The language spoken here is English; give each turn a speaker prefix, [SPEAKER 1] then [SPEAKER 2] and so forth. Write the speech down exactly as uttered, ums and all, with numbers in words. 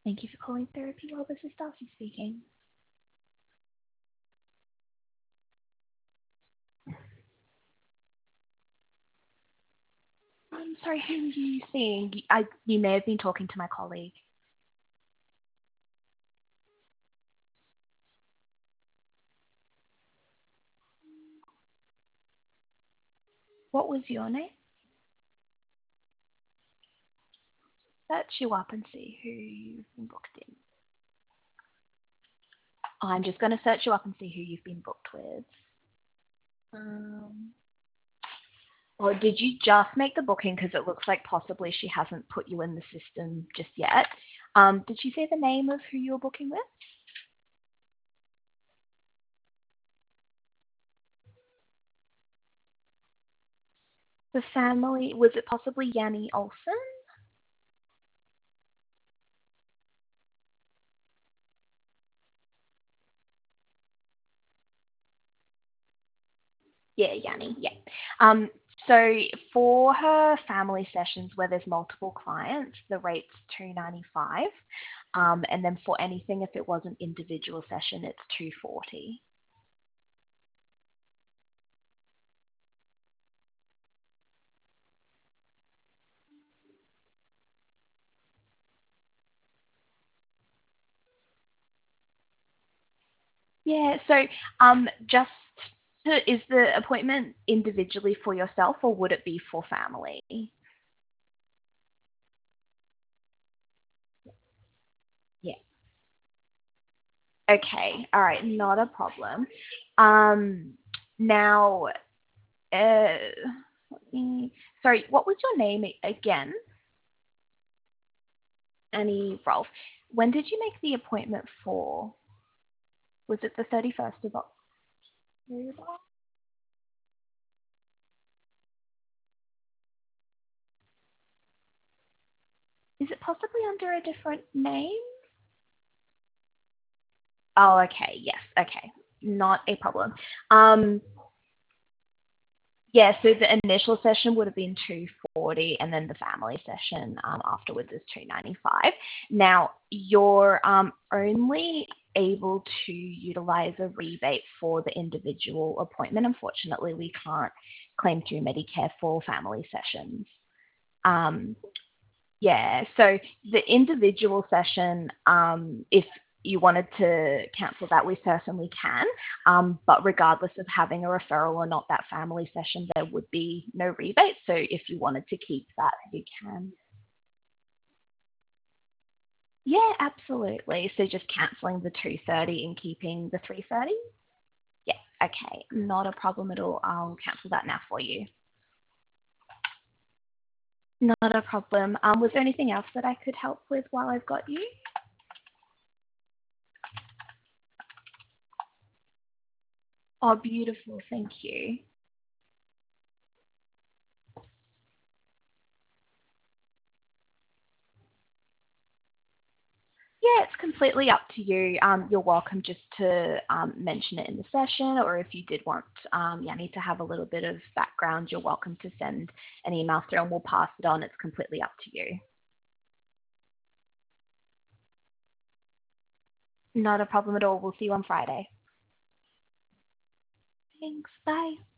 [SPEAKER 1] Thank you for calling Therapy Well. This is Darcy speaking. I'm sorry, who are you seeing? I, you may have been talking to my colleague. What was your name? Search you up and see who you've been booked in. I'm just going to search you up and see who you've been booked with. Um, or did you just make the booking? Because it looks like possibly she hasn't put you in the system just yet. Um, did she say the name of who you were booking with? The family, was it possibly Yanni Olsen? Yeah, Yanni, yeah. Um, so for her family sessions where there's multiple clients, the rate's two ninety-five. Um, and then for anything, if it was an individual session, it's two forty. Yeah, so um, just to, is the appointment individually for yourself or would it be for family? Yeah. Okay, all right, not a problem. Um, now, uh, let me, sorry, what was your name a- again? Annie Rolfe. When did you make the appointment for? Was it the thirty-first of October? Is it possibly under a different name? Oh, okay. Yes. Okay. Not a problem. Um, yeah, so the initial session would have been two forty and then the family session um, afterwards is two ninety-five. Now, you're um, only able to utilize a rebate for the individual appointment. Unfortunately, we can't claim through Medicare for family sessions. Um, yeah, so the individual session, um, if you wanted to cancel that, we certainly can. Um, but regardless of having a referral or not, that family session, there would be no rebate. So if you wanted to keep that, you can. Yeah, absolutely. So just cancelling the two thirty and keeping the three thirty? Yeah, okay. Not a problem at all. I'll cancel that now for you. Not a problem. Um, was there anything else that I could help with while I've got you? Oh, beautiful. Thank you. Yeah, it's completely up to you. Um, you're welcome just to um, mention it in the session, or if you did want um, Yanni to have a little bit of background, you're welcome to send an email through and we'll pass it on. It's completely up to you. Not a problem at all. We'll see you on Friday. Thanks. Bye.